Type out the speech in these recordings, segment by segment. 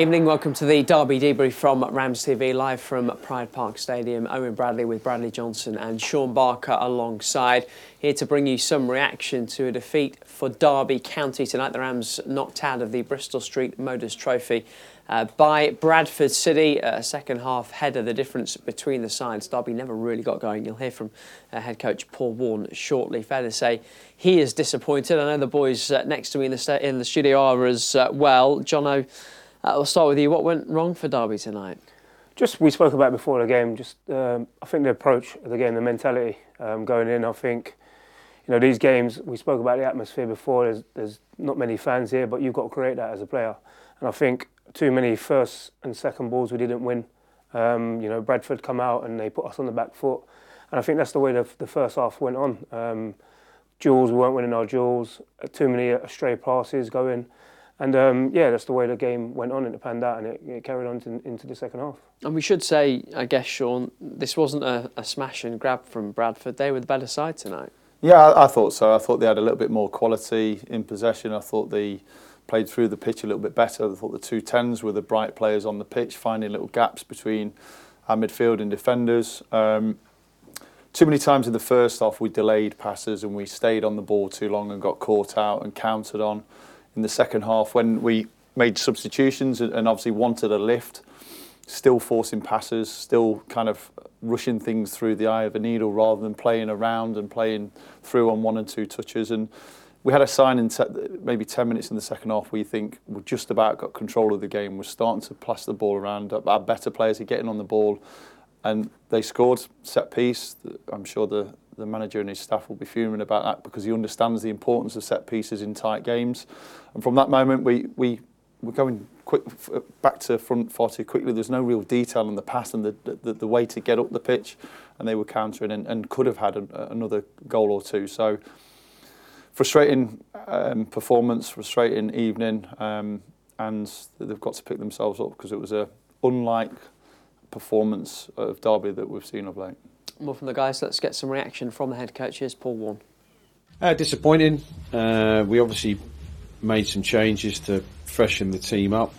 Evening, welcome to the Derby debrief from Rams TV, live from Pride Park Stadium. Owen Bradley with Bradley Johnson and Sean Barker alongside, here to bring you some reaction to a defeat for Derby County tonight. The Rams knocked out of the Bristol Street Motors Trophy by Bradford City. A second half header, the difference between the sides. Derby never really got going. You'll hear from head coach Paul Warne shortly. Fair to say he is disappointed. I know the boys next to me in the studio are as well. Jono, we'll start with you. What went wrong for Derby tonight? We spoke about it before the game. I think the approach of the game, the mentality going in. I think, these games, we spoke about the atmosphere before. There's not many fans here, but you've got to create that as a player. And I think too many first and second balls we didn't win. Bradford come out and they put us on the back foot. And I think that's the way the first half went on. Duels, we weren't winning our duels. Too many stray passes going. And that's the way the game went on, and it panned out, and it carried on into the second half. And we should say, I guess, Sean, this wasn't a smash and grab from Bradford. They were the better side tonight. Yeah, I thought so. I thought they had a little bit more quality in possession. I thought they played through the pitch a little bit better. I thought the two tens were the bright players on the pitch, finding little gaps between our midfield and defenders. Too many times in the first half we delayed passes and we stayed on the ball too long and got caught out and countered on. In the second half, when we made substitutions and obviously wanted a lift, still forcing passes, still kind of rushing things through the eye of a needle rather than playing around and playing through on 1 and 2 touches. And we had a sign in maybe 10 minutes in the second half where you think we just about got control of the game. We're starting to pass the ball around. Our better players are getting on the ball. And they scored set piece. I'm sure the manager and his staff will be fuming about that because he understands the importance of set pieces in tight games. And from that moment, we were going quick back to front far too quickly. There's no real detail in the pass and the way to get up the pitch, and they were countering and could have had another goal or two. So frustrating performance, frustrating evening, and they've got to pick themselves up because it was a unlike performance of Derby that we've seen of late. More from the guys. Let's get some reaction from the head coach. Here's Paul Warne. Disappointing. We obviously made some changes to freshen the team up,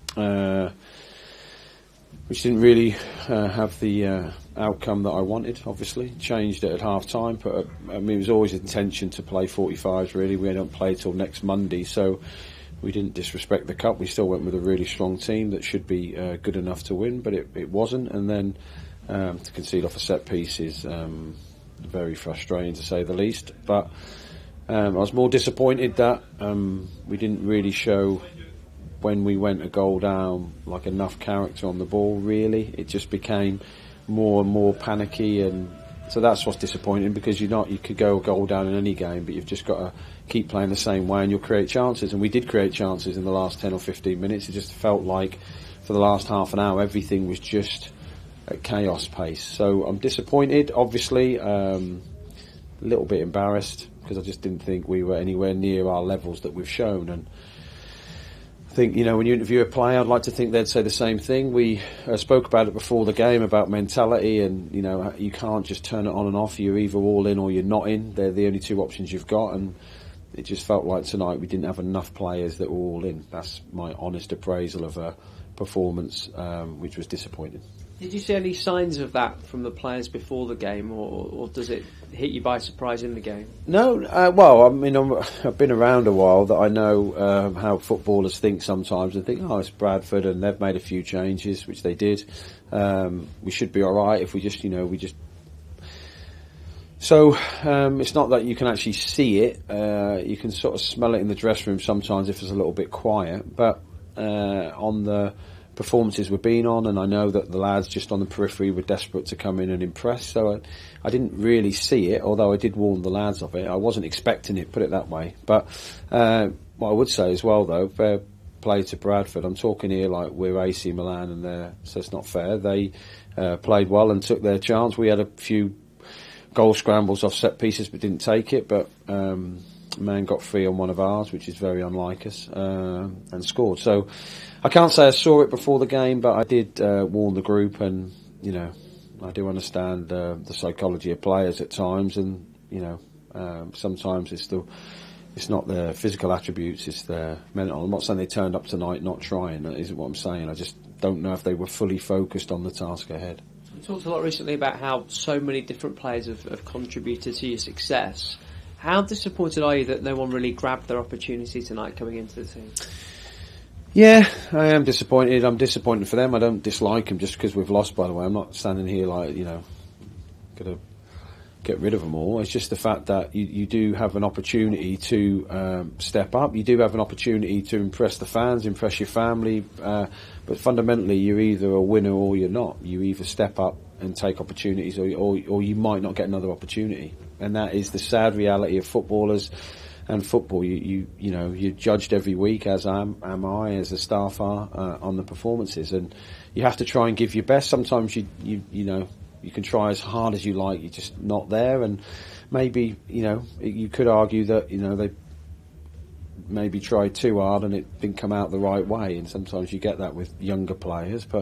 which didn't really have the outcome that I wanted. Obviously, changed it at half time, but it was always intention to play 45s. Really, we don't play till next Monday, so we didn't disrespect the cup. We still went with a really strong team that should be good enough to win, but it wasn't. And then to concede off a set piece is very frustrating, to say the least. But I was more disappointed that we didn't really show, when we went a goal down, like enough character on the ball. Really, it just became more and more panicky, and so that's what's disappointing, because you could go a goal down in any game, but you've just got to keep playing the same way and you'll create chances. And we did create chances in the last 10 or 15 minutes. It just felt like for the last half an hour everything was just at chaos pace. So I'm disappointed, obviously, a little bit embarrassed, because I just didn't think we were anywhere near our levels that we've shown. And I think, when you interview a player, I'd like to think they'd say the same thing. We spoke about it before the game, about mentality, and you can't just turn it on and off. You're either all in or you're not in. They're the only two options you've got, and it just felt like tonight we didn't have enough players that were all in. That's my honest appraisal of a performance, which was disappointing. Did you see any signs of that from the players before the game, or does it hit you by surprise in the game? No, well, I mean, I've been around a while, that I know how footballers think sometimes, and think, it's Bradford and they've made a few changes, which they did. We should be all right if we just. So it's not that you can actually see it. You can sort of smell it in the dressing room sometimes if it's a little bit quiet, but on the performances we're being on, and I know that the lads just on the periphery were desperate to come in and impress, so I didn't really see it, although I did warn the lads of it. I wasn't expecting it, put it that way. But what I would say as well, though, fair play to Bradford. I'm talking here like we're AC Milan, and so it's not fair. They played well and took their chance. We had a few goal scrambles off set pieces but didn't take it, but man got free on one of ours, which is very unlike us, and scored. So I can't say I saw it before the game, but I did warn the group, and I do understand the psychology of players at times, and sometimes it's the it's not their physical attributes, it's their mental. I'm not saying they turned up tonight not trying, that isn't what I'm saying. I just don't know if they were fully focused on the task ahead. You talked a lot recently about how so many different players have contributed to your success. How disappointed are you that no one really grabbed their opportunity tonight coming into the team? Yeah, I am disappointed. I'm disappointed for them. I don't dislike them just because we've lost, by the way. I'm not standing here like, going to get rid of them all. It's just the fact that you do have an opportunity to step up. You do have an opportunity to impress the fans, impress your family. But fundamentally, you're either a winner or you're not. You either step up and take opportunities or you might not get another opportunity. And that is the sad reality of footballers and football. You're judged every week, as am I, as the staff are, on the performances. And you have to try and give your best. Sometimes you can try as hard as you like, you're just not there. And maybe, you could argue that, they maybe tried too hard and it didn't come out the right way. And sometimes you get that with younger players. But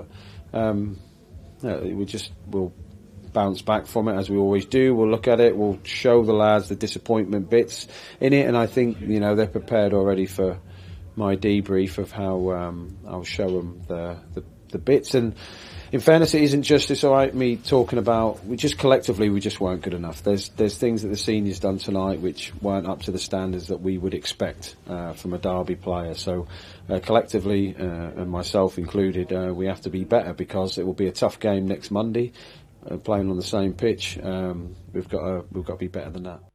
we'll bounce back from it as we always do. We'll look at it, we'll show the lads the disappointment bits in it. And I think, they're prepared already for my debrief of how I'll show them the bits. And in fairness, it isn't just, it's all right me talking about, we just weren't good enough. There's things that the seniors done tonight which weren't up to the standards that we would expect from a Derby player. So collectively, and myself included, we have to be better because it will be a tough game next Monday, playing on the same pitch. We've got to be better than that.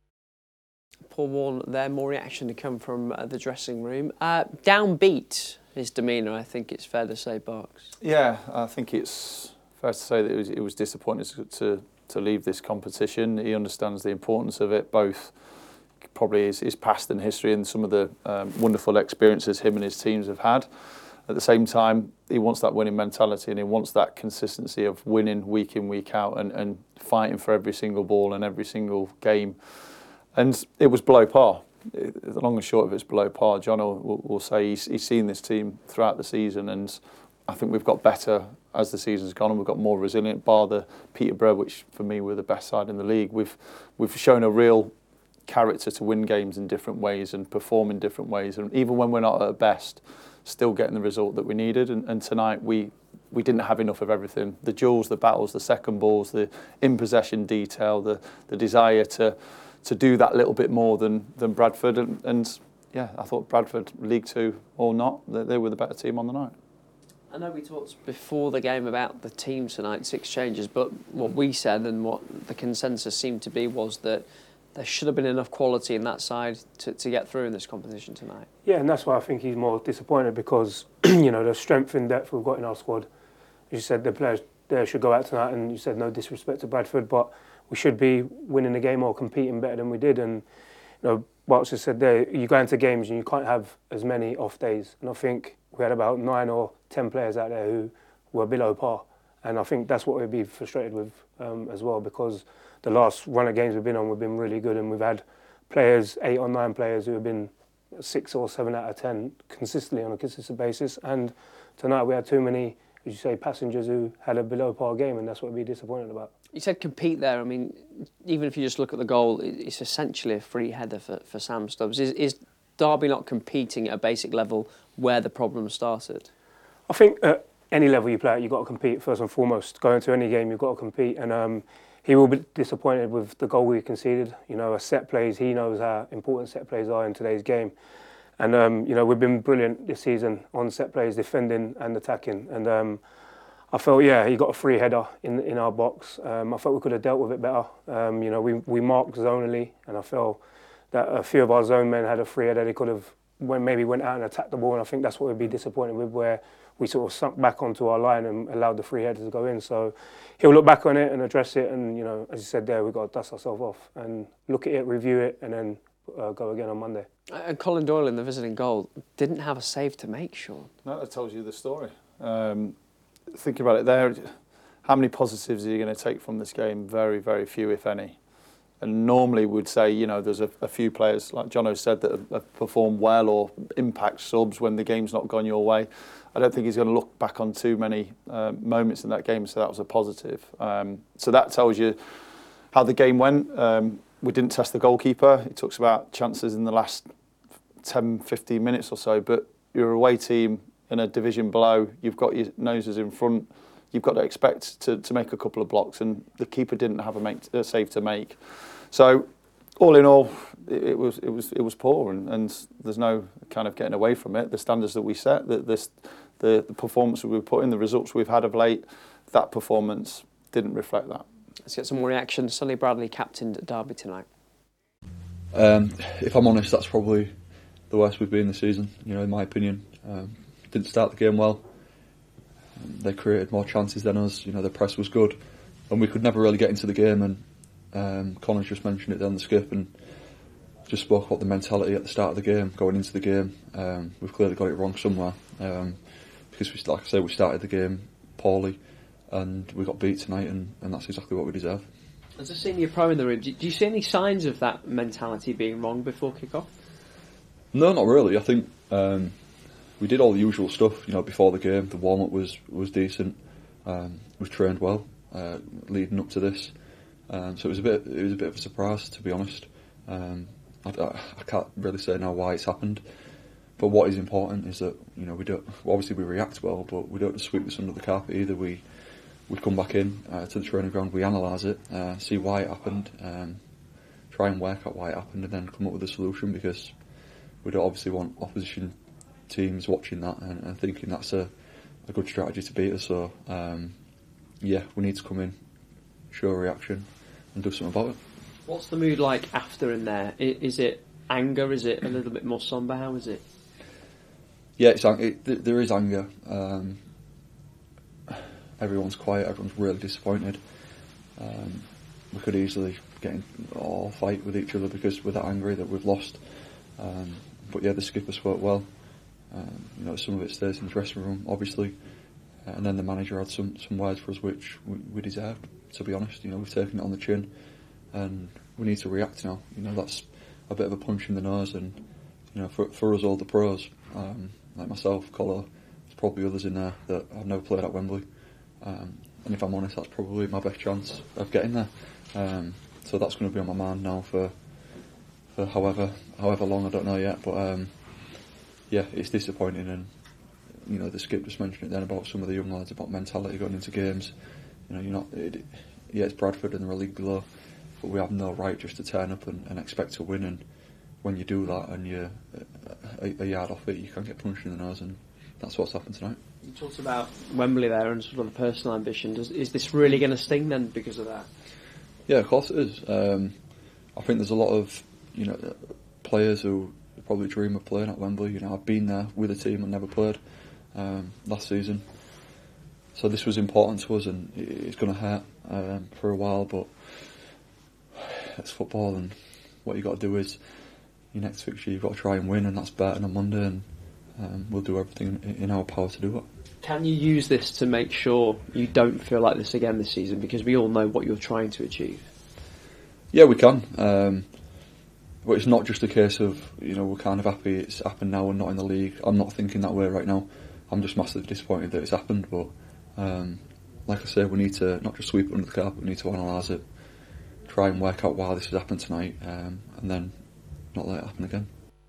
Paul Warne there, more reaction to come from the dressing room. Downbeat his demeanour, I think it's fair to say, Barks. Yeah, I think it's fair to say that it was disappointing to leave this competition. He understands the importance of it, both probably his past and history and some of the wonderful experiences him and his teams have had. At the same time, he wants that winning mentality and he wants that consistency of winning week in, week out and fighting for every single ball and every single game. And it was below par. The long and short of it's below par. John will say he's seen this team throughout the season, and I think we've got better as the season's gone, and we've got more resilient. Bar the Peterborough, which for me were the best side in the league, we've shown a real character to win games in different ways and perform in different ways, and even when we're not at our best, still getting the result that we needed. And tonight we didn't have enough of everything: the duels, the battles, the second balls, the in possession detail, the desire to do that little bit more than Bradford. And yeah, I thought Bradford, League Two or not, they were the better team on the night. I know we talked before the game about the team tonight, 6 changes, but what we said and what the consensus seemed to be was that there should have been enough quality in that side to get through in this competition tonight. Yeah, and that's why I think he's more disappointed because, the strength and depth we've got in our squad. As you said, the players there should go out tonight, and you said no disrespect to Bradford, but we should be winning the game or competing better than we did. And Barks just said there, you go into games and you can't have as many off days. And I think we had about 9 or 10 players out there who were below par. And I think that's what we'd be frustrated with as well, because the last run of games we've been on, we've been really good, and we've had players, 8 or 9 players who have been 6 or 7 out of 10 consistently on a consistent basis. And tonight we had too many, as you say, passengers who had a below par game, and that's what we'd be disappointed about. You said compete there. I mean, even if you just look at the goal, it's essentially a free header for Sam Stubbs. Is Derby not competing at a basic level where the problem started? I think at any level you play at, you've got to compete first and foremost. Going to any game, you've got to compete. And he will be disappointed with the goal we conceded. A set plays, he knows how important set plays are in today's game. And, we've been brilliant this season on set plays, defending and attacking. And I felt, he got a free header in our box. I felt we could have dealt with it better. We marked zonally, and I felt that a few of our zone men had a free header. They could have maybe went out and attacked the ball, and I think that's what we'd be disappointed with, where we sort of sunk back onto our line and allowed the free header to go in. So he'll look back on it and address it, and, as you said there, we've got to dust ourselves off and look at it, review it, and then go again on Monday. And Colin Doyle in the visiting goal didn't have a save to make, Sean. No, that tells you the story. Thinking about it there, how many positives are you going to take from this game? Very, very few, if any. And normally we'd say, there's a few players, like Jono said, that have performed well or impact subs when the game's not gone your way. I don't think he's going to look back on too many moments in that game, so that was a positive. So that tells you how the game went. We didn't test the goalkeeper. He talks about chances in the last 10, 15 minutes or so, but you're a away team in a division below, you've got your noses in front, you've got to expect to make a couple of blocks, and the keeper didn't have a save to make. So all in all, it was poor, and there's no kind of getting away from it. The standards that we set, the performance that we put in, the results we've had of late, that performance didn't reflect that. Let's get some more reaction. Sonny Bradley captained Derby tonight. If I'm honest, that's probably the worst we've been this season, in my opinion. Didn't start the game well. They created more chances than us. The press was good, and we could never really get into the game. And Connor's just mentioned it there on the skip, and just spoke about the mentality at the start of the game, going into the game. We've clearly got it wrong somewhere, because like I say, we started the game poorly, and we got beat tonight, and that's exactly what we deserve. As a senior pro in the room, do you see any signs of that mentality being wrong before kick-off? No, not really. I think we did all the usual stuff, before the game. The warm-up was decent. We trained well leading up to this, so it was a bit of a surprise, to be honest. I can't really say now why it's happened, but what is important is that we don't. Obviously, we react well, but we don't sweep this under the carpet either. We come back in to the training ground, we analyse it, see why it happened, try and work out why it happened, and then come up with a solution, because we don't obviously want opposition teams watching that and thinking that's a good strategy to beat us. So we need to come in, show a reaction, and do something about it. What's the mood like after in there? Is it anger? Is it a little bit more sombre? How is it? Yeah, there is anger. Everyone's quiet. Everyone's really disappointed. We could easily get in or fight with each other because we're that angry that we've lost. But the skipper spoke well. Some of it stays in the dressing room, obviously, and then the manager had some words for us which we deserved. To be honest, we've taken it on the chin, and we need to react now. That's a bit of a punch in the nose, and for us all the pros, like myself, Collar, there's probably others in there that have never played at Wembley. And if I'm honest, that's probably my best chance of getting there. So that's going to be on my mind now for however long, I don't know yet. But it's disappointing, and the skip just mentioned it then about some of the young lads, about mentality going into games. It's Bradford and they're a league below, but we have no right just to turn up and expect to win. And when you do that and you're a yard off it, you can get punched in the nose, and that's what's happened tonight. You talked about Wembley there and sort of the personal ambition. Is this really going to sting then because of that? Yeah, of course it is. I think there's a lot of players who probably dream of playing at Wembley. I've been there with a team and never played last season, so this was important to us, and it's going to hurt for a while. But it's football, and what you got to do is your next fixture you've got to try and win, and that's Burton on Monday, and we'll do everything in our power to do it. Can you use this to make sure you don't feel like this again this season? Because we all know what you're trying to achieve. Yeah, we can. But it's not just a case of, we're kind of happy it's happened now and not in the league. I'm not thinking that way right now. I'm just massively disappointed that it's happened. But like I say, we need to not just sweep it under the carpet, we need to analyse it, try and work out why this has happened tonight, and then not let it happen again.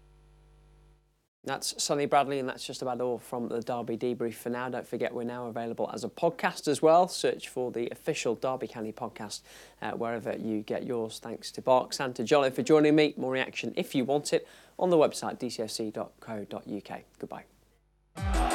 That's Sonny Bradley, and that's just about all from the Derby Debrief for now. Don't forget, we're now available as a podcast as well. Search for the official Derby County podcast wherever you get yours. Thanks to Barks and to Jolly for joining me. More reaction, if you want it, on the website dcsc.co.uk. Goodbye.